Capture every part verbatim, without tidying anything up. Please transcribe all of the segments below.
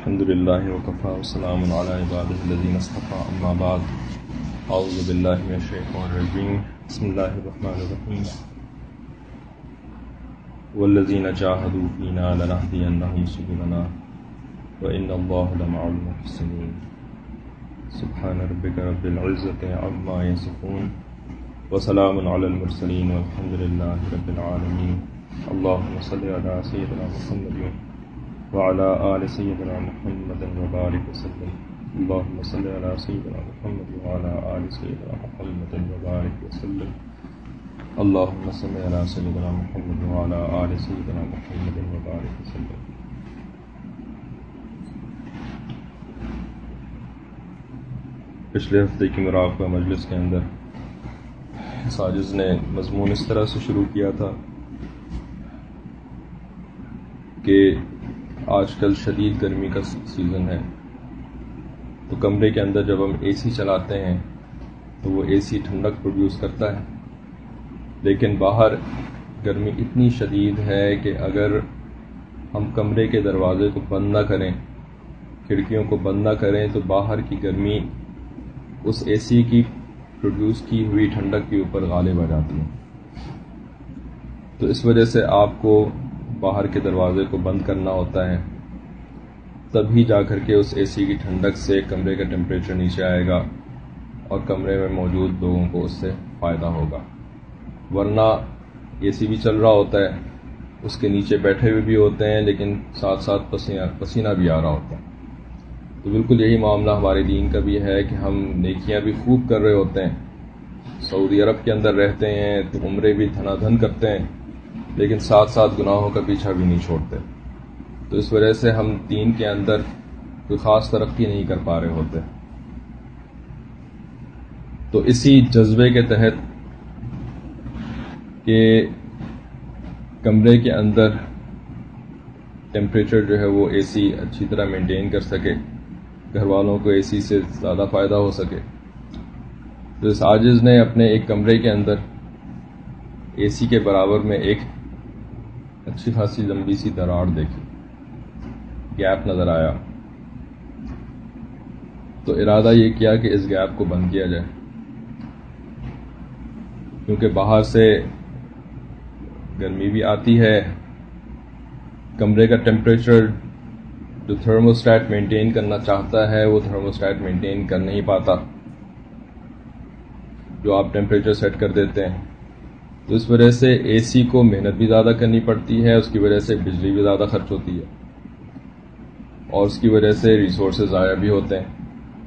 الحمد للہ وکفى وسلام علی عباده الذین اصطفى اما بعد اعوذ باللہ من الشیطان الرجیم بسم اللہ الرحمن الرحیم والذین جاہدوا فینا لنہدینہم سبلنا وان اللہ لمع المحسنین سبحان ربک رب العزۃ عما یصفون وسلام علی المرسلین والحمد للہ رب العالمین اللہم صل علی سیدنا محمد وعلى آل سيدنا محمد وبارك وسلم اللهم صل على سيدنا محمد وعلى آل سيدنا محمد وبارك وسلم اللهم صل على سيدنا محمد وعلى آل سيدنا محمد وبارك وسلم. پچھلے ہفتے کی مراقبہ مجلس کے اندر ساجد نے مضمون اس طرح سے شروع کیا تھا کہ آج کل شدید گرمی کا سیزن ہے، تو کمرے کے اندر جب ہم اے سی چلاتے ہیں تو وہ اے سی ٹھنڈک پروڈیوس کرتا ہے، لیکن باہر گرمی اتنی شدید ہے کہ اگر ہم کمرے کے دروازے کو بند نہ کریں، کھڑکیوں کو بند نہ کریں، تو باہر کی گرمی اس اے سی کی پروڈیوس کی ہوئی ٹھنڈک کے اوپر غالب آ جاتی ہے. تو اس وجہ سے آپ کو باہر کے دروازے کو بند کرنا ہوتا ہے، تبھی جا کر کے اس اے سی کی ٹھنڈک سے کمرے کا ٹیمپریچر نیچے آئے گا اور کمرے میں موجود لوگوں کو اس سے فائدہ ہوگا. ورنہ اے سی بھی چل رہا ہوتا ہے، اس کے نیچے بیٹھے ہوئے بھی ہوتے ہیں، لیکن ساتھ ساتھ پسینہ پسینہ بھی آ رہا ہوتا ہے. تو بالکل یہی معاملہ ہمارے دین کا بھی ہے کہ ہم نیکیاں بھی خوب کر رہے ہوتے ہیں، سعودی عرب کے اندر رہتے ہیں تو عمرے بھی دھنا دھن کرتے ہیں، لیکن ساتھ ساتھ گناہوں کا پیچھا بھی نہیں چھوڑتے. تو اس وجہ سے ہم دین کے اندر کوئی خاص ترقی نہیں کر پا رہے ہوتے. تو اسی جذبے کے تحت کہ کمرے کے اندر ٹیمپریچر جو ہے وہ اے سی اچھی طرح مینٹین کر سکے، گھر والوں کو اے سی سے زیادہ فائدہ ہو سکے، تو اس عاجز نے اپنے ایک کمرے کے اندر اے سی کے برابر میں ایک اچھی خاصی لمبی سی دراڑ دیکھی، گیپ نظر آیا. تو ارادہ یہ کیا کہ اس گیپ کو بند کیا جائے، کیونکہ باہر سے گرمی بھی آتی ہے، کمرے کا ٹیمپریچر جو تھرموسٹیٹ مینٹین کرنا چاہتا ہے وہ تھرموسٹیٹ مینٹین کر نہیں پاتا جو آپ ٹیمپریچر سیٹ کر دیتے ہیں. تو اس وجہ سے اے سی کو محنت بھی زیادہ کرنی پڑتی ہے، اس کی وجہ سے بجلی بھی زیادہ خرچ ہوتی ہے، اور اس کی وجہ سے ریسورسز ضائع بھی ہوتے ہیں.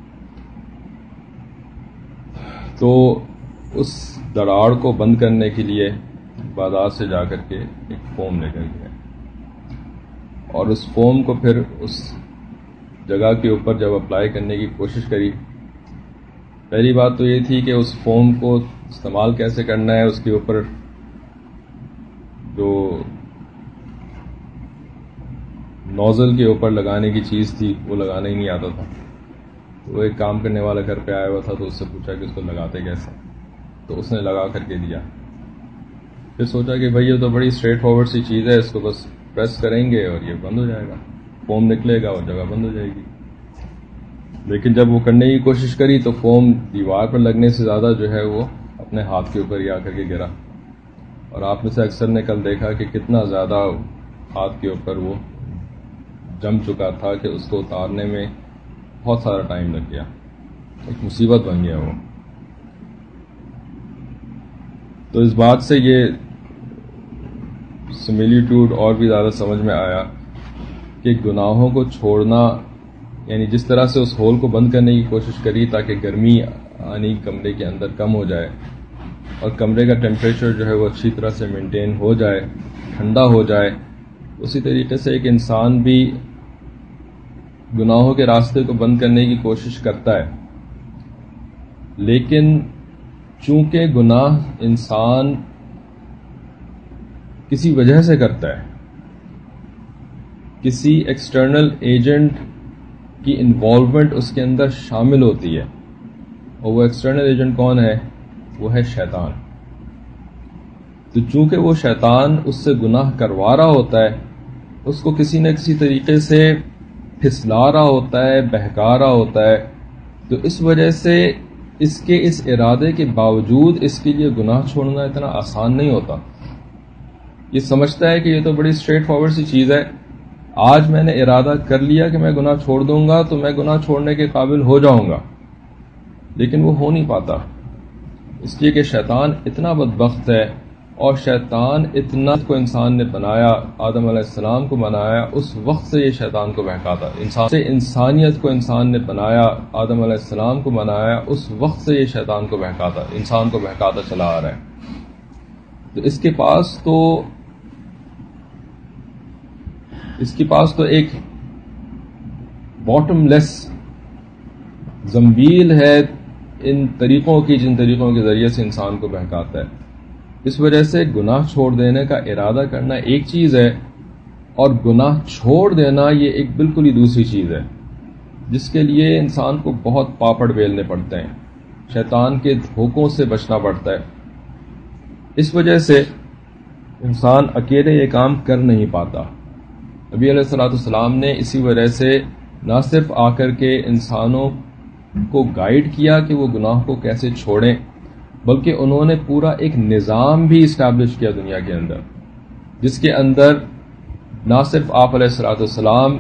تو اس دراڑ کو بند کرنے کے لیے بازار سے جا کر کے ایک فوم لے کر گئے، اور اس فوم کو پھر اس جگہ کے اوپر جب اپلائی کرنے کی کوشش کری، پہلی بات تو یہ تھی کہ اس فوم کو استعمال کیسے کرنا ہے. اس کے اوپر جو نوزل کے اوپر لگانے کی چیز تھی وہ لگانا ہی نہیں آتا تھا. تو وہ ایک کام کرنے والا گھر پہ آیا ہوا تھا، تو اس سے پوچھا کہ اس کو لگاتے کیسے، تو اس نے لگا کر کے دیا. پھر سوچا کہ بھائی یہ تو بڑی اسٹریٹ فارورڈ سی چیز ہے، اس کو بس پریس کریں گے اور یہ بند ہو جائے گا، فوم نکلے گا اور جگہ بند ہو جائے گی. لیکن جب وہ کرنے کی کوشش کری تو فوم دیوار پر لگنے سے زیادہ جو ہے وہ اپنے ہاتھ کے اوپر ہی آ کر کے گرا، اور آپ میں سے اکثر نے کل دیکھا کہ کتنا زیادہ ہاتھ کے اوپر وہ جم چکا تھا کہ اس کو اتارنے میں بہت سارا ٹائم لگ گیا، ایک مصیبت بن گیا وہ. تو اس بات سے یہ سمیلیٹیوڈ اور بھی زیادہ سمجھ میں آیا کہ گناہوں کو چھوڑنا، یعنی جس طرح سے اس ہول کو بند کرنے کی کوشش کری تاکہ گرمی آنی کمرے کے اندر کم ہو جائے اور کمرے کا ٹیمپریچر جو ہے وہ اچھی طرح سے مینٹین ہو جائے، ٹھنڈا ہو جائے، اسی طریقے سے ایک انسان بھی گناہوں کے راستے کو بند کرنے کی کوشش کرتا ہے. لیکن چونکہ گناہ انسان کسی وجہ سے کرتا ہے، کسی ایکسٹرنل ایجنٹ کی انوالومنٹ اس کے اندر شامل ہوتی ہے، اور وہ ایکسٹرنل ایجنٹ کون ہے؟ وہ ہے شیطان. تو چونکہ وہ شیطان اس سے گناہ کروا رہا ہوتا ہے، اس کو کسی نہ کسی طریقے سے پھسلا رہا ہوتا ہے، بہکا رہا ہوتا ہے، تو اس وجہ سے اس کے اس ارادے کے باوجود اس کے لیے گناہ چھوڑنا اتنا آسان نہیں ہوتا. یہ سمجھتا ہے کہ یہ تو بڑی اسٹریٹ فارورڈ سی چیز ہے، آج میں نے ارادہ کر لیا کہ میں گناہ چھوڑ دوں گا تو میں گناہ چھوڑنے کے قابل ہو جاؤں گا، لیکن وہ ہو نہیں پاتا، اس لیے کہ شیطان اتنا بدبخت ہے، اور شیطان اتنا کو انسان نے بنایا، آدم علیہ السلام کو بنایا، اس وقت سے یہ شیطان کو بہکاتا. انسان سے انسانیت کو انسان نے بنایا، آدم علیہ السلام کو بنایا، اس وقت سے یہ شیطان کو بہکاتا، انسان کو بہکاتا چلا آ رہا ہے. تو اس کے پاس تو اس کے پاس تو ایک باٹم لیس زنبیل ہے ان طریقوں کی جن طریقوں کے ذریعے سے انسان کو بہکاتا ہے. اس وجہ سے گناہ چھوڑ دینے کا ارادہ کرنا ایک چیز ہے، اور گناہ چھوڑ دینا یہ ایک بالکل ہی دوسری چیز ہے، جس کے لیے انسان کو بہت پاپڑ بیلنے پڑتے ہیں، شیطان کے دھوکوں سے بچنا پڑتا ہے. اس وجہ سے انسان اکیلے یہ کام کر نہیں پاتا. نبی علیہ الصلوۃ والسلام نے اسی وجہ سے نہ صرف آ کر کے انسانوں کو گائیڈ کیا کہ وہ گناہ کو کیسے چھوڑیں، بلکہ انہوں نے پورا ایک نظام بھی اسٹیبلش کیا دنیا کے اندر، جس کے اندر نہ صرف آپ علیہ الصلوۃ والسلام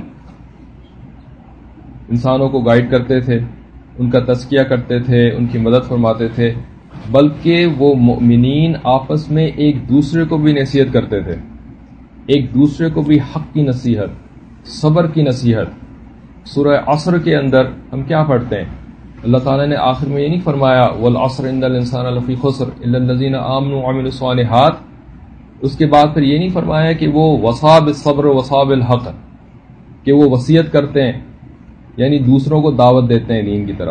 انسانوں کو گائیڈ کرتے تھے، ان کا تزکیہ کرتے تھے، ان کی مدد فرماتے تھے، بلکہ وہ مؤمنین آپس میں ایک دوسرے کو بھی نصیحت کرتے تھے، ایک دوسرے کو بھی حق کی نصیحت، صبر کی نصیحت. سورہ عصر کے اندر ہم کیا پڑھتے ہیں؟ اللہ تعالیٰ نے آخر میں یہ نہیں فرمایا والعصر ان الانسان لفی خسر الا الذین آمنوا وعملوا الصالحات، اس کے بعد پھر یہ نہیں فرمایا کہ وہ وصا بالصبر وصا بالحق، کہ وہ وصیت کرتے ہیں یعنی دوسروں کو دعوت دیتے ہیں دین کی طرف.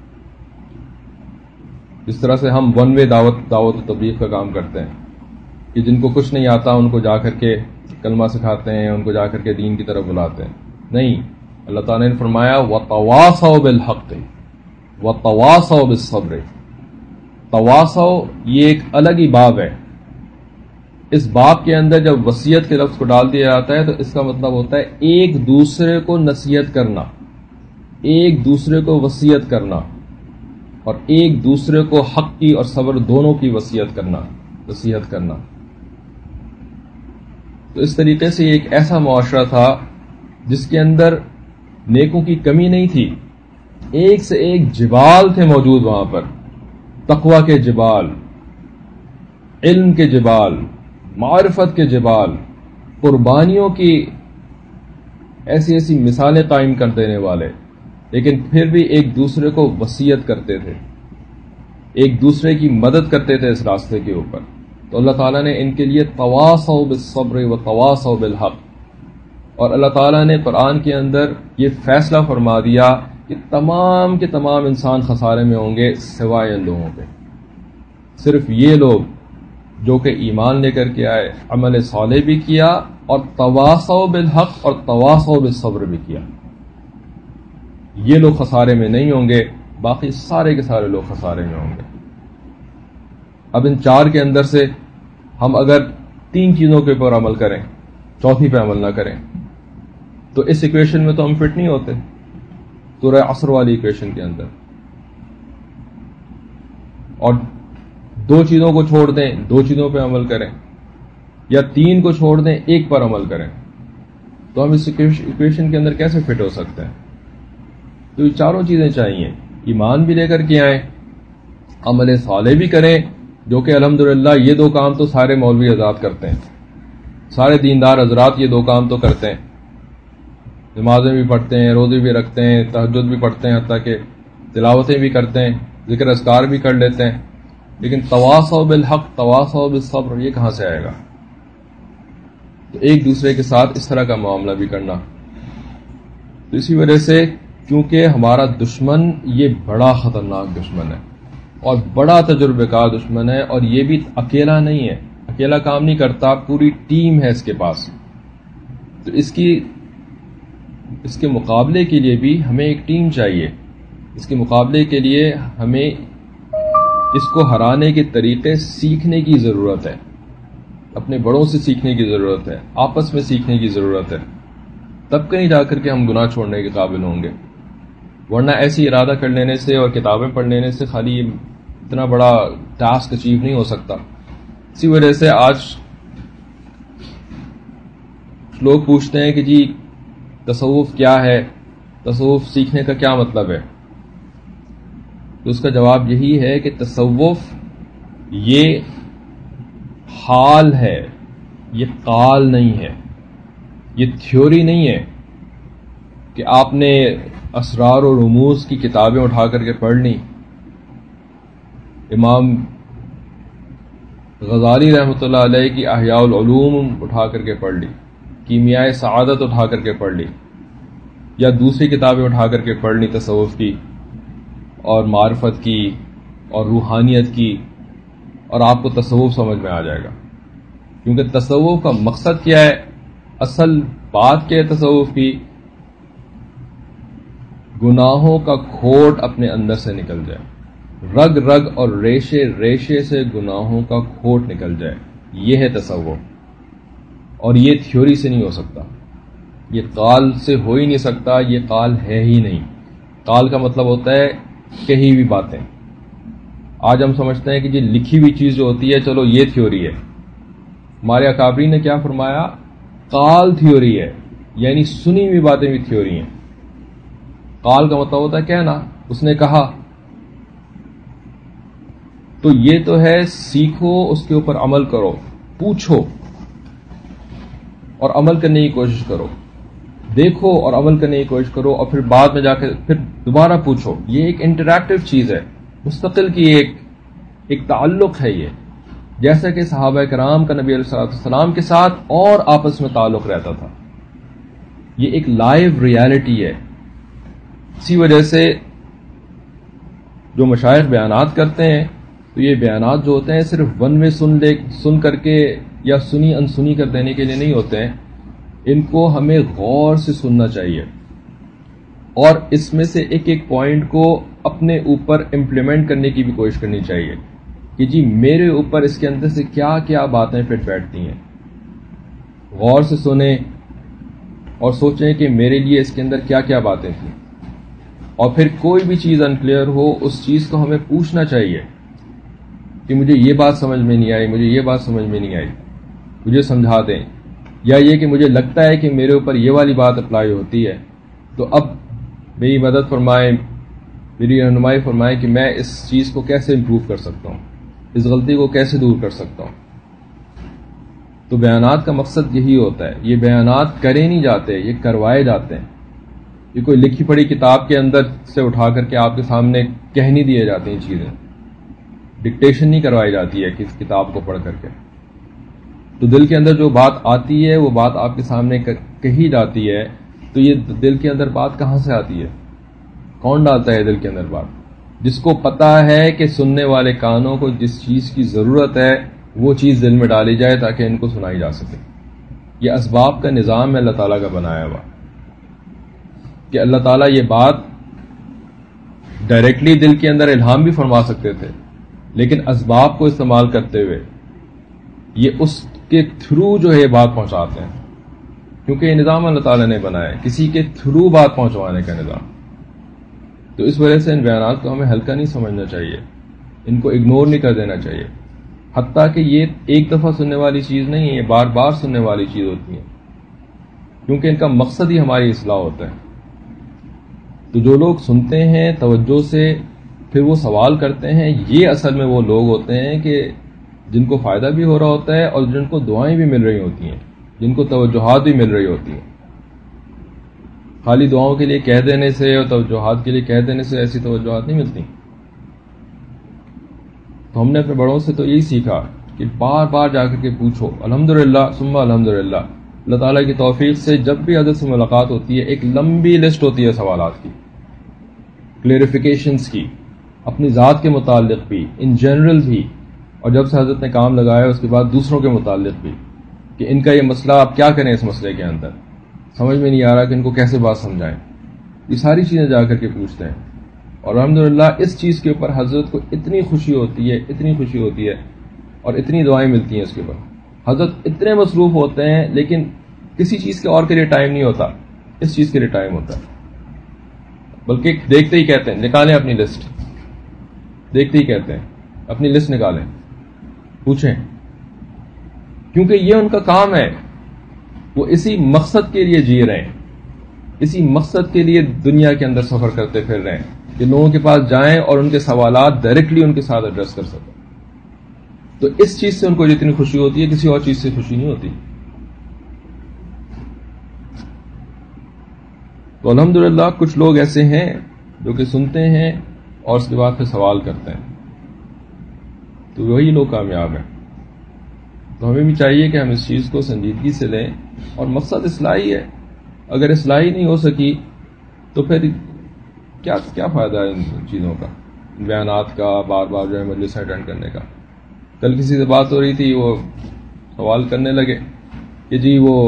جس طرح سے ہم ون وے دعوت دعوت و تبلیغ کا کام کرتے ہیں کہ جن کو کچھ نہیں آتا ان کو جا کر کے کلمہ سکھاتے ہیں، ان کو جا کر کے دین کی طرف بلاتے ہیں. نہیں، اللہ تعالیٰ نے فرمایا وَتَوَاصَوْا بِالْحَقِّ وَتَوَاصَوْا بِالصَّبْرِ. تواصو یہ ایک الگ ہی باب ہے. اس باب کے اندر جب وصیت کے لفظ کو ڈال دیا جاتا ہے تو اس کا مطلب ہوتا ہے ایک دوسرے کو نصیحت کرنا، ایک دوسرے کو وصیت کرنا، اور ایک دوسرے کو حق کی اور صبر دونوں کی وصیت کرنا نصیحت کرنا. تو اس طریقے سے یہ ایک ایسا معاشرہ تھا جس کے اندر نیکوں کی کمی نہیں تھی، ایک سے ایک جبال تھے موجود وہاں پر، تقوی کے جبال، علم کے جبال، معرفت کے جبال، قربانیوں کی ایسی ایسی مثالیں قائم کر دینے والے، لیکن پھر بھی ایک دوسرے کو وصیت کرتے تھے، ایک دوسرے کی مدد کرتے تھے اس راستے کے اوپر. تو اللہ تعالیٰ نے ان کے لیے تواصوا بالصبر و تواصوا بالحق، اور اللہ تعالیٰ نے قرآن کے اندر یہ فیصلہ فرما دیا کہ تمام کے تمام انسان خسارے میں ہوں گے سوائے ان لوگوں کے. صرف یہ لوگ جو کہ ایمان لے کر کے آئے، عمل صالح بھی کیا، اور تواصوا بالحق اور تواصوا بالصبر بھی کیا، یہ لوگ خسارے میں نہیں ہوں گے، باقی سارے کے سارے لوگ خسارے میں ہوں گے. اب ان چار کے اندر سے ہم اگر تین چیزوں کے اوپر عمل کریں، چوتھی پہ عمل نہ کریں، تو اس ایکویشن میں تو ہم فٹ نہیں ہوتے، سورہ عصر والی ایکویشن کے اندر. اور دو چیزوں کو چھوڑ دیں، دو چیزوں پہ عمل کریں، یا تین کو چھوڑ دیں، ایک پر عمل کریں، تو ہم اس ایکویشن کے اندر کیسے فٹ ہو سکتے ہیں؟ تو یہ چاروں چیزیں چاہیے، ایمان بھی لے کر کے آئیں، عمل صالح بھی کریں، جو کہ الحمدللہ یہ دو کام تو سارے مولوی حضرات کرتے ہیں، سارے دیندار حضرات یہ دو کام تو کرتے ہیں، نمازیں بھی پڑھتے ہیں، روزے بھی رکھتے ہیں، تہجد بھی پڑھتے ہیں، حتیٰ کہ تلاوتیں بھی کرتے ہیں، ذکر اذکار بھی کر لیتے ہیں. لیکن تواصوا بالحق تواصوا بالصبر یہ کہاں سے آئے گا؟ تو ایک دوسرے کے ساتھ اس طرح کا معاملہ بھی کرنا. تو اسی وجہ سے کیونکہ ہمارا دشمن یہ بڑا خطرناک دشمن ہے اور بڑا تجربہ کار دشمن ہے، اور یہ بھی اکیلا نہیں ہے، اکیلا کام نہیں کرتا، پوری ٹیم ہے اس کے پاس. تو اس کی اس کے مقابلے کے لیے بھی ہمیں ایک ٹیم چاہیے. اس کے مقابلے کے لیے ہمیں اس کو ہرانے کے طریقے سیکھنے کی ضرورت ہے، اپنے بڑوں سے سیکھنے کی ضرورت ہے، آپس میں سیکھنے کی ضرورت ہے. تب کہیں جا کر کے ہم گناہ چھوڑنے کے قابل ہوں گے، ورنہ ایسی ارادہ کر لینے سے اور کتابیں پڑھ لینے سے خالی اتنا بڑا ٹاسک اچیو نہیں ہو سکتا۔ اسی وجہ سے آج لوگ پوچھتے ہیں کہ جی تصوف کیا ہے، تصوف سیکھنے کا کیا مطلب ہے؟ تو اس کا جواب یہی ہے کہ تصوف یہ حال ہے، یہ قال نہیں ہے، یہ تھیوری نہیں ہے کہ آپ نے اسرار و رموز کی کتابیں اٹھا کر کے پڑھ لیں، امام غزالی رحمۃ اللہ علیہ کی احیاء العلوم اٹھا کر کے پڑھ لی، کیمیائے سعادت اٹھا کر کے پڑھ لی، یا دوسری کتابیں اٹھا کر کے پڑھ لی تصوف کی اور معرفت کی اور روحانیت کی، اور آپ کو تصوف سمجھ میں آ جائے گا۔ کیونکہ تصوف کا مقصد کیا ہے، اصل بات کیا ہے تصوف کی؟ گناہوں کا کھوٹ اپنے اندر سے نکل جائے، رگ رگ اور ریشے ریشے سے گناہوں کا کھوٹ نکل جائے، یہ ہے تصوف۔ اور یہ تھیوری سے نہیں ہو سکتا، یہ قال سے ہو ہی نہیں سکتا، یہ قال ہے ہی نہیں۔ قال کا مطلب ہوتا ہے کہی ہوئی باتیں۔ آج ہم سمجھتے ہیں کہ جی لکھی ہوئی چیز جو ہوتی ہے چلو یہ تھیوری ہے۔ ہمارے اکابرین نے کیا فرمایا؟ قال تھیوری ہے، یعنی سنی ہوئی باتیں بھی تھیوری ہیں۔ قال کا مطلب ہوتا ہے کہنا، اس نے کہا، تو یہ تو ہے سیکھو، اس کے اوپر عمل کرو، پوچھو اور عمل کرنے کی کوشش کرو، دیکھو اور عمل کرنے کی کوشش کرو، اور پھر بعد میں جا کے پھر دوبارہ پوچھو۔ یہ ایک انٹریکٹیو چیز ہے، مستقل کی ایک ایک تعلق ہے یہ، جیسا کہ صحابہ کرام کا نبی علیہ الصلوۃ والسلام کے ساتھ اور آپس میں تعلق رہتا تھا۔ یہ ایک لائیو ریالٹی ہے۔ اسی وجہ سے جو مشائخ بیانات کرتے ہیں تو یہ بیانات جو ہوتے ہیں صرف ون وے سن لے سن کر کے یا سنی انسنی کر دینے کے لیے نہیں ہوتے ہیں، ان کو ہمیں غور سے سننا چاہیے اور اس میں سے ایک ایک پوائنٹ کو اپنے اوپر امپلیمنٹ کرنے کی بھی کوشش کرنی چاہیے کہ جی میرے اوپر اس کے اندر سے کیا کیا باتیں فٹ بیٹھتی ہیں۔ غور سے سنیں اور سوچیں کہ میرے لیے اس کے اندر کیا کیا باتیں تھیں، اور پھر کوئی بھی چیز انکلیئر ہو اس چیز کو ہمیں پوچھنا چاہیے کہ مجھے یہ بات سمجھ میں نہیں آئی، مجھے یہ بات سمجھ میں نہیں آئی، مجھے سمجھا دیں، یا یہ کہ مجھے لگتا ہے کہ میرے اوپر یہ والی بات اپلائی ہوتی ہے، تو اب میری مدد فرمائیں، میری رہنمائی فرمائیں کہ میں اس چیز کو کیسے امپروو کر سکتا ہوں، اس غلطی کو کیسے دور کر سکتا ہوں۔ تو بیانات کا مقصد یہی ہوتا ہے، یہ بیانات کرے نہیں جاتے، یہ کروائے جاتے ہیں۔ یہ کوئی لکھی پڑھی کتاب کے اندر سے اٹھا کر کے آپ کے سامنے کہہ نہیں دیے جاتے ہیں چیزیں، ڈکٹیشن نہیں کروائی جاتی ہے کس کتاب کو پڑھ کر کے۔ تو دل کے اندر جو بات آتی ہے وہ بات آپ کے سامنے کہی جاتی ہے، تو یہ دل کے اندر بات کہاں سے آتی ہے؟ کون ڈالتا ہے دل کے اندر بات؟ جس کو پتا ہے کہ سننے والے کانوں کو جس چیز کی ضرورت ہے وہ چیز دل میں ڈالی جائے تاکہ ان کو سنائی جا سکے۔ یہ اسباب کا نظام ہے اللہ تعالیٰ کا بنایا ہوا، کہ اللہ تعالیٰ یہ بات ڈائریکٹلی دل کے اندر الہام بھی فرما سکتے تھے، لیکن اسباب کو استعمال کرتے ہوئے یہ اس کے تھرو جو ہے بات پہنچاتے ہیں، کیونکہ یہ نظام اللہ تعالیٰ نے بنایا ہے، کسی کے تھرو بات پہنچوانے کا نظام۔ تو اس وجہ سے ان بیانات کو ہمیں ہلکا نہیں سمجھنا چاہیے، ان کو اگنور نہیں کر دینا چاہیے، حتیٰ کہ یہ ایک دفعہ سننے والی چیز نہیں ہے، یہ بار بار سننے والی چیز ہوتی ہے، کیونکہ ان کا مقصد ہی ہماری اصلاح ہوتا ہے۔ تو جو لوگ سنتے ہیں توجہ سے پھر وہ سوال کرتے ہیں، یہ اصل میں وہ لوگ ہوتے ہیں کہ جن کو فائدہ بھی ہو رہا ہوتا ہے اور جن کو دعائیں بھی مل رہی ہوتی ہیں، جن کو توجہات بھی مل رہی ہوتی ہیں۔ خالی دعاؤں کے لیے کہہ دینے سے اور توجہات کے لیے کہہ دینے سے ایسی توجہات نہیں ملتی۔ تو ہم نے اپنے بڑوں سے تو یہی سیکھا کہ بار بار جا کر کے پوچھو، الحمدللہ ثم الحمدللہ۔ اللہ تعالیٰ کی توفیق سے جب بھی حضرت سے ملاقات ہوتی ہے ایک لمبی لسٹ ہوتی ہے سوالات کی، کلیریفیکیشنز کی، اپنی ذات کے متعلق بھی، ان جنرل بھی، اور جب سے حضرت نے کام لگایا اس کے بعد دوسروں کے متعلق بھی، کہ ان کا یہ مسئلہ آپ کیا کریں، اس مسئلے کے اندر سمجھ میں نہیں آ رہا کہ ان کو کیسے بات سمجھائیں۔ یہ ساری چیزیں جا کر کے پوچھتے ہیں، اور الحمدللہ اس چیز کے اوپر حضرت کو اتنی خوشی ہوتی ہے، اتنی خوشی ہوتی ہے اور اتنی دعائیں ملتی ہیں اس کے اوپر۔ حضرت اتنے مصروف ہوتے ہیں لیکن کسی چیز کے اور کے لیے ٹائم نہیں ہوتا، اس چیز کے لیے ٹائم ہوتا ہے. بلکہ دیکھتے ہی کہتے ہیں نکالیں اپنی لسٹ، دیکھتے ہی کہتے ہیں اپنی لسٹ نکالیں، پوچھیں، کیونکہ یہ ان کا کام ہے. وہ اسی مقصد کے لیے جی رہے ہیں، اسی مقصد کے لیے دنیا کے اندر سفر کرتے پھر رہے ہیں کہ لوگوں کے پاس جائیں اور ان کے سوالات ڈائریکٹلی ان کے ساتھ ایڈریس کر سکیں. تو اس چیز سے ان کو جتنی خوشی ہوتی ہے کسی اور چیز سے خوشی نہیں ہوتی. تو الحمدللہ کچھ لوگ ایسے ہیں جو کہ سنتے ہیں اور اس کے بعد پھر سوال کرتے ہیں، تو وہی لوگ کامیاب ہیں. تو ہمیں بھی چاہیے کہ ہم اس چیز کو سنجیدگی سے لیں، اور مقصد اصلاحی ہے. اگر اصلاحی نہیں ہو سکی تو پھر کیا کیا فائدہ ہے ان چیزوں کا، بیانات کا، بار بار جو ہے مجلس اٹینڈ کرنے کا. کل کسی سے بات ہو رہی تھی، وہ سوال کرنے لگے کہ جی وہ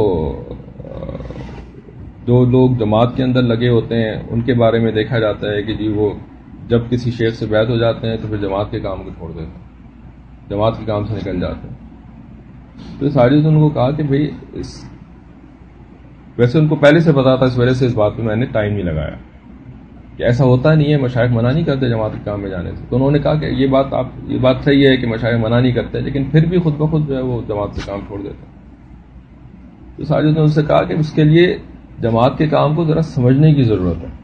جو لوگ جماعت کے اندر لگے ہوتے ہیں ان کے بارے میں دیکھا جاتا ہے کہ جی وہ جب کسی شیخ سے بیعت ہو جاتے ہیں تو پھر جماعت کے کام کو چھوڑ دیتے ہیں، جماعت کے کام سے نکل جاتے ہیں. تو ساجد نے ان کو کہا کہ بھئی اس ویسے ان کو پہلے سے پتا تھا، اس وجہ سے اس بات پہ میں نے ٹائم نہیں لگایا کہ ایسا ہوتا نہیں ہے، مشائخ منع نہیں کرتے جماعت کے کام میں جانے سے. تو انہوں نے کہا کہ یہ بات آپ یہ بات صحیح ہے کہ مشائخ منع نہیں کرتے، لیکن پھر بھی خود بخود جو ہے وہ جماعت سے کام چھوڑ دیتے. تو ساجد نے ان سے کہا کہ اس کے لیے جماعت کے کام کو ذرا سمجھنے کی ضرورت ہے.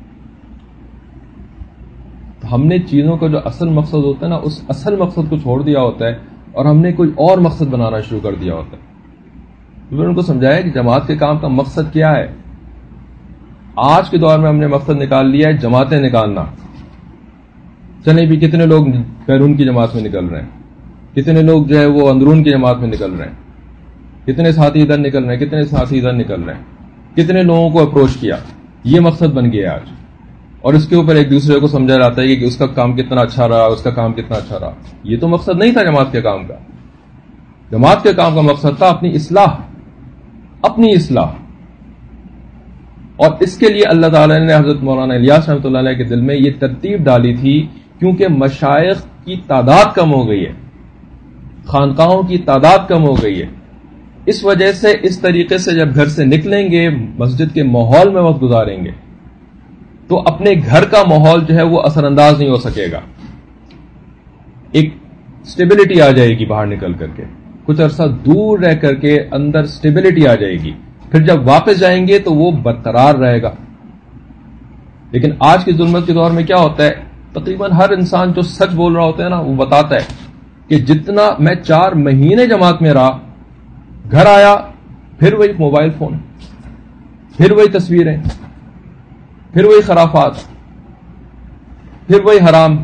تو ہم نے چیزوں کا جو اصل مقصد ہوتا ہے نا، اس اصل مقصد کو چھوڑ دیا ہوتا ہے اور ہم نے کوئی اور مقصد بنانا شروع کر دیا ہوتا ہے. تو میں ان کو سمجھایا کہ جماعت کے کام کا مقصد کیا ہے. آج کے دور میں ہم نے مقصد نکال لیا ہے جماعتیں نکالنا. چلیں بھی کتنے لوگ بیرون کی جماعت میں نکل رہے ہیں، کتنے لوگ جو ہے وہ اندرون کی جماعت میں نکل رہے ہیں، کتنے ساتھی ادھر نکل رہے ہیں، کتنے ساتھی ادھر نکل رہے ہیں، کتنے لوگوں کو اپروچ کیا. یہ مقصد بن گیا آج، اور اس کے اوپر ایک دوسرے کو سمجھا جاتا ہے کہ اس کا کام کتنا اچھا رہا، اس کا کام کتنا اچھا رہا. یہ تو مقصد نہیں تھا جماعت کے کام کا. جماعت کے کام کا مقصد تھا اپنی اصلاح، اپنی اصلاح. اور اس کے لیے اللہ تعالی نے حضرت مولانا الیاس رحمۃ اللہ علیہ کے دل میں یہ ترتیب ڈالی تھی، کیونکہ مشائخ کی تعداد کم ہو گئی ہے، خانقاہوں کی تعداد کم ہو گئی ہے. اس وجہ سے اس طریقے سے جب گھر سے نکلیں گے، مسجد کے ماحول میں وقت گزاریں گے، تو اپنے گھر کا ماحول جو ہے وہ اثر انداز نہیں ہو سکے گا. ایک سٹیبلٹی آ جائے گی باہر نکل کر کے، کچھ عرصہ دور رہ کر کے اندر سٹیبلٹی آ جائے گی، پھر جب واپس جائیں گے تو وہ برقرار رہے گا. لیکن آج کی ظلمت کے دور میں کیا ہوتا ہے، تقریباً ہر انسان جو سچ بول رہا ہوتا ہے نا، وہ بتاتا ہے کہ جتنا میں چار مہینے جماعت میں رہا، گھر آیا پھر وہی موبائل فون، پھر وہی تصویریں، پھر وہی خرافات، پھر وہی حرام.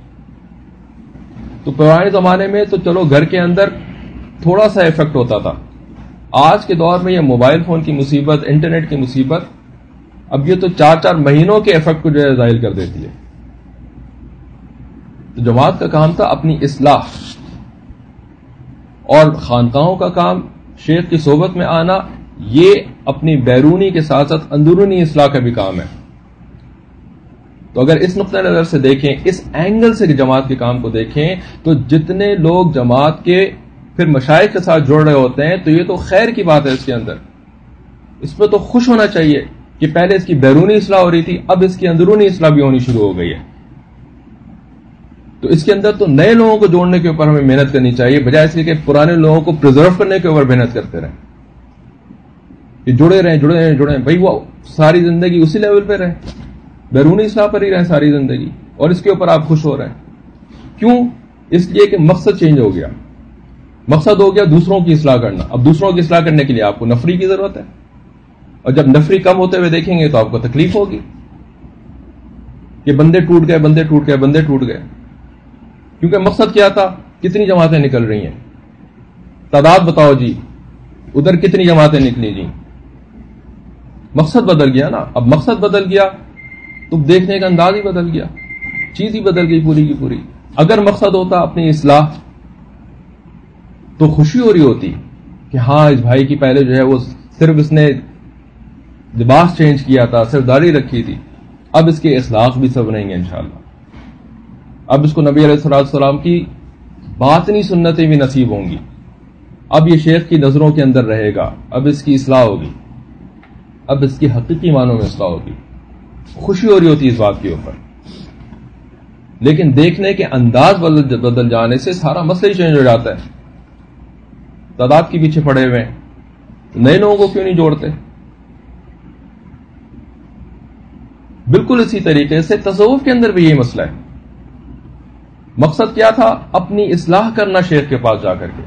تو پرانے زمانے میں تو چلو گھر کے اندر تھوڑا سا ایفیکٹ ہوتا تھا. آج کے دور میں یہ موبائل فون کی مصیبت، انٹرنیٹ کی مصیبت، اب یہ تو چار چار مہینوں کے ایفیکٹ کو جو ہے ظاہر کر دیتی ہے. تو جماعت کا کام تھا اپنی اصلاح، اور خانقاہوں کا کام شیخ کی صحبت میں آنا، یہ اپنی بیرونی کے ساتھ ساتھ اندرونی اصلاح کا بھی کام ہے. تو اگر اس نقطہ نظر سے دیکھیں، اس اینگل سے جماعت کے کام کو دیکھیں، تو جتنے لوگ جماعت کے پھر مشائخ کے ساتھ جڑ رہے ہوتے ہیں تو یہ تو خیر کی بات ہے. اس کے اندر اس پہ تو خوش ہونا چاہیے کہ پہلے اس کی بیرونی اصلاح ہو رہی تھی، اب اس کی اندرونی اصلاح بھی ہونی شروع ہو گئی ہے. تو اس کے اندر تو نئے لوگوں کو جوڑنے کے اوپر ہمیں محنت کرنی چاہیے، بجائے اس کے کہ پرانے لوگوں کو پرزرو کرنے کے اوپر محنت کرتے رہیں کہ جڑے رہیں جڑے رہیں جڑے رہیں. بھائی وہ ساری زندگی اسی لیول پہ رہیں، بیرونی اصلاح پر ہی رہیں ساری زندگی، اور اس کے اوپر آپ خوش ہو رہے ہیں. کیوں؟ اس لیے کہ مقصد چینج ہو گیا. مقصد ہو گیا دوسروں کی اصلاح کرنا. اب دوسروں کی اصلاح کرنے کے لیے آپ کو نفری کی ضرورت ہے، اور جب نفری کم ہوتے ہوئے دیکھیں گے تو آپ کو تکلیف ہوگی کہ بندے ٹوٹ گئے بندے ٹوٹ گئے بندے ٹوٹ گئے. کیونکہ مقصد کیا تھا؟ کتنی جماعتیں نکل رہی ہیں، تعداد بتاؤ جی، ادھر کتنی جماعتیں نکلی جی. مقصد بدل گیا نا. اب مقصد بدل گیا تو دیکھنے کا انداز ہی بدل گیا، چیز ہی بدل گئی پوری کی پوری. اگر مقصد ہوتا اپنی اصلاح تو خوشی ہو رہی ہوتی کہ ہاں اس بھائی کی پہلے جو ہے وہ صرف اس نے لباس چینج کیا تھا، صرف داڑھی رکھی تھی، اب اس کے اخلاق بھی سب رہیں گے انشاءاللہ. اب اس کو نبی علیہ الصلوۃ والسلام کی باطنی سنتیں بھی نصیب ہوں گی. اب یہ شیخ کی نظروں کے اندر رہے گا، اب اس کی اصلاح ہوگی. اب اس کی حقیقی معنوں میں اصلاح ہوگی. خوشی ہو رہی ہوتی ہے اس بات کے اوپر, لیکن دیکھنے کے انداز بدل بدل جانے سے سارا مسئلہ ہی چینج ہو جاتا ہے. تعداد کے پیچھے پڑے ہوئے ہیں, نئے لوگوں کو کیوں نہیں جوڑتے؟ بالکل اسی طریقے سے تصوف کے اندر بھی یہی مسئلہ ہے. مقصد کیا تھا؟ اپنی اصلاح کرنا شیخ کے پاس جا کر کے.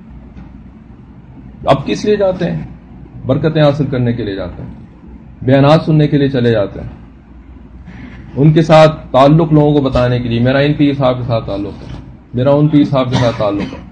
اب کس لیے جاتے ہیں؟ برکتیں حاصل کرنے کے لیے جاتے ہیں, بیانات سننے کے لیے چلے جاتے ہیں, ان کے ساتھ تعلق لوگوں کو بتانے کے لیے میرا ان پیر صاحب کے ساتھ تعلق ہے, میرا ان پیر صاحب کے ساتھ تعلق ہے.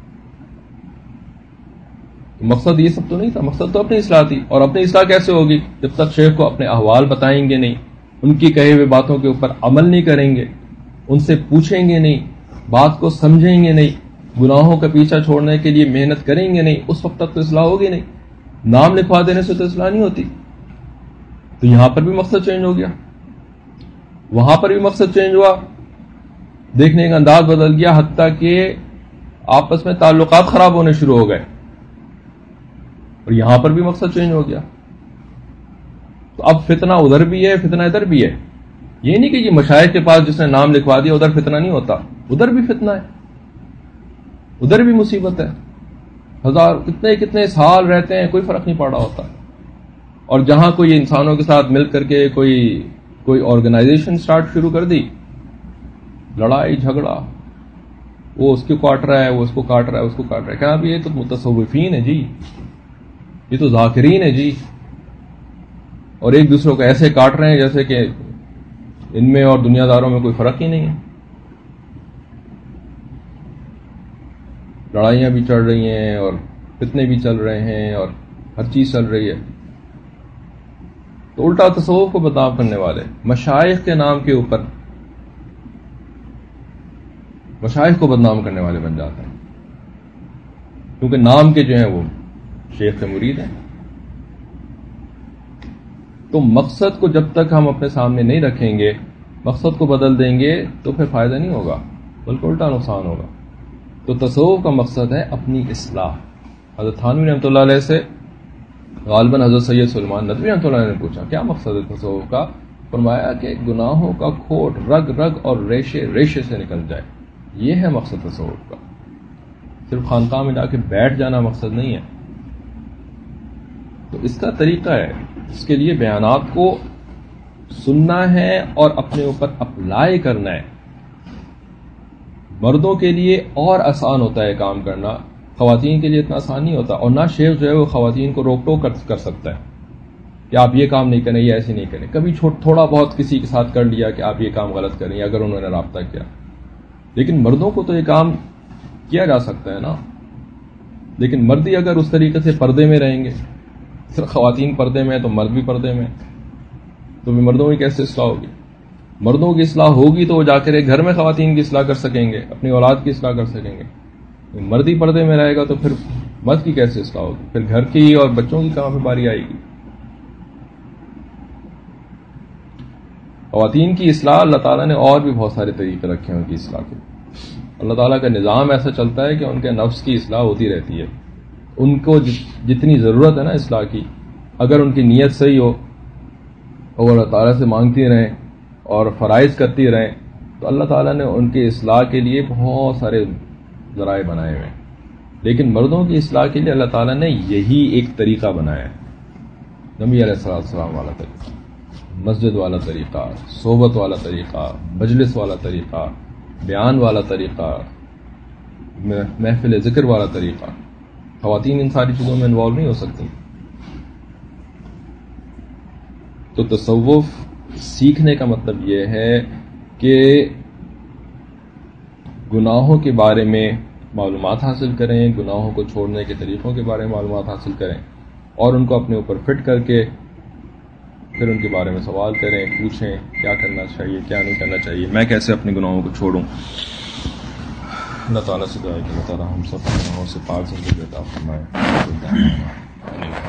مقصد یہ سب تو نہیں تھا. مقصد تو اپنی اصلاح تھی. اور اپنی اصلاح کیسے ہوگی؟ جب تک شیخ کو اپنے احوال بتائیں گے نہیں, ان کی کہے ہوئے باتوں کے اوپر عمل نہیں کریں گے, ان سے پوچھیں گے نہیں, بات کو سمجھیں گے نہیں, گناہوں کا پیچھا چھوڑنے کے لیے محنت کریں گے نہیں, اس وقت تک تو اصلاح ہوگی نہیں. نام لکھوا دینے سے تو اصلاح نہیں ہوتی. تو یہاں پر بھی مقصد چینج ہو گیا, وہاں پر بھی مقصد چینج ہوا, دیکھنے کا انداز بدل گیا, حتیٰ کہ آپس میں تعلقات خراب ہونے شروع ہو گئے. اور یہاں پر بھی مقصد چینج ہو گیا. تو اب فتنہ ادھر بھی ہے, فتنہ ادھر بھی ہے. یہ نہیں کہ یہ مشائخ کے پاس جس نے نام لکھوا دیا ادھر فتنہ نہیں ہوتا, ادھر بھی فتنہ ہے, ادھر بھی مصیبت ہے. ہزار کتنے کتنے سال رہتے ہیں, کوئی فرق نہیں پڑا ہوتا. اور جہاں کوئی انسانوں کے ساتھ مل کر کے کوئی کوئی آرگنائزیشن سٹارٹ شروع کر دی, لڑائی جھگڑا, وہ اس کو کاٹ رہا ہے, وہ اس کو کاٹ رہا ہے, اس کو کاٹ رہا ہے. کہا بھی یہ تو متصوفین ہے جی, یہ تو ذاکرین ہے جی, اور ایک دوسرے کو ایسے کاٹ رہے ہیں جیسے کہ ان میں اور دنیا داروں میں کوئی فرق ہی نہیں ہے. لڑائیاں بھی چل رہی ہیں اور فتنے بھی چل رہے ہیں اور ہر چیز چل رہی ہے. تو الٹا تصوف کو بدنام کرنے والے مشائخ کے نام کے اوپر مشائخ کو بدنام کرنے والے بن جاتے ہیں, کیونکہ نام کے جو ہیں وہ شیخ کے مرید ہیں. تو مقصد کو جب تک ہم اپنے سامنے نہیں رکھیں گے, مقصد کو بدل دیں گے تو پھر فائدہ نہیں ہوگا, بلکہ الٹا نقصان ہوگا. تو تصوف کا مقصد ہے اپنی اصلاح. حضرت تھانوی رحمۃ اللہ علیہ سے غالباً حضرت سید سلمان ندوی رحمۃ اللہ علیہ نے پوچھا کیا مقصد ہے تصوف کا؟ فرمایا کہ گناہوں کا کھوٹ رگ رگ اور ریشے ریشے سے نکل جائے, یہ ہے مقصد تصوف کا. صرف خانقاہ میں جا کے بیٹھ جانا مقصد نہیں ہے. تو اس کا طریقہ ہے, اس کے لیے بیانات کو سننا ہے اور اپنے اوپر اپلائی کرنا ہے. مردوں کے لیے اور آسان ہوتا ہے کام کرنا, خواتین کے لیے اتنا آسان نہیں ہوتا. اور نہ شیخ جو ہے وہ خواتین کو روک ٹوک کر سکتا ہے کہ آپ یہ کام نہیں کریں, یہ ایسے نہیں کریں. کبھی تھوڑا بہت کسی کے ساتھ کر لیا کہ آپ یہ کام غلط کریں اگر انہوں نے رابطہ کیا, لیکن مردوں کو تو یہ کام کیا جا سکتا ہے نا. لیکن مرد ہی اگر اس طریقے سے پردے میں رہیں گے, صرف خواتین پردے میں تو مرد بھی پردے میں, تو بھی مردوں کی کیسے اصلاح ہوگی؟ مردوں کی اصلاح ہوگی تو وہ جا کر گھر میں خواتین کی اصلاح کر سکیں گے, اپنی اولاد کی اصلاح کر سکیں گے. مرد ہی پردے میں رہے گا تو پھر مرد کی کیسے اصلاح ہوگی؟ پھر گھر کی اور بچوں کی کہاں پہ باری آئے گی؟ خواتین کی اصلاح اللہ تعالیٰ نے اور بھی بہت سارے طریقے رکھے ہیں ان کی اصلاح کے. اللہ تعالیٰ کا نظام ایسا چلتا ہے کہ ان کے نفس کی اصلاح ہوتی رہتی ہے. ان کو جتنی ضرورت ہے نا اصلاح کی, اگر ان کی نیت صحیح ہو اور اللہ تعالیٰ سے مانگتی رہیں اور فرائض کرتی رہیں, تو اللہ تعالیٰ نے ان کی اصلاح کے لیے بہت سارے ذرائع بنائے ہوئے ہیں. لیکن مردوں کی اصلاح کے لیے اللہ تعالیٰ نے یہی ایک طریقہ بنایا ہے, نبی علیہ الصلوۃ والسلام والا طریقہ, مسجد والا طریقہ, صحبت والا طریقہ, مجلس والا طریقہ, بیان والا طریقہ, محفل ذکر والا طریقہ. خواتین ان ساری چیزوں میں انوالو نہیں ہو سکتی. تو تصوف سیکھنے کا مطلب یہ ہے کہ گناہوں کے بارے میں معلومات حاصل کریں, گناہوں کو چھوڑنے کے طریقوں کے بارے میں معلومات حاصل کریں, اور ان کو اپنے اوپر فٹ کر کے پھر ان کے بارے میں سوال کریں, پوچھیں کیا کرنا چاہیے, کیا نہیں کرنا چاہیے, میں کیسے اپنے گناہوں کو چھوڑوں. اللہ تعالیٰ سے دعا ہے کہ اللہ تعالیٰ ہم سب گناہوں سے پاک زندگی عطا فرمائے.